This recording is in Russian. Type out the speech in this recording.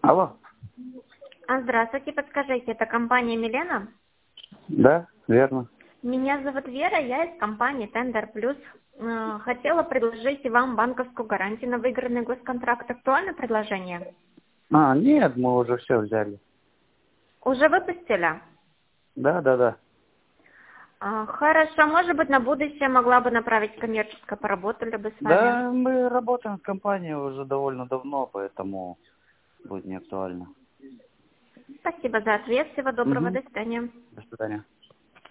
Алло. Здравствуйте, подскажите, это компания «Милена»? Да, верно. Меня зовут Вера, я из компании «Тендер Плюс». Хотела предложить вам банковскую гарантию на выигранный госконтракт. Актуально предложение? Нет, мы уже все взяли. Уже выпустили? Да. Хорошо, может быть, на будущее могла бы направить коммерческое, поработали бы с вами. Да, мы работаем в компании уже довольно давно, поэтому будет не актуально. Спасибо за ответ, всего доброго, Угу. до свидания. До свидания.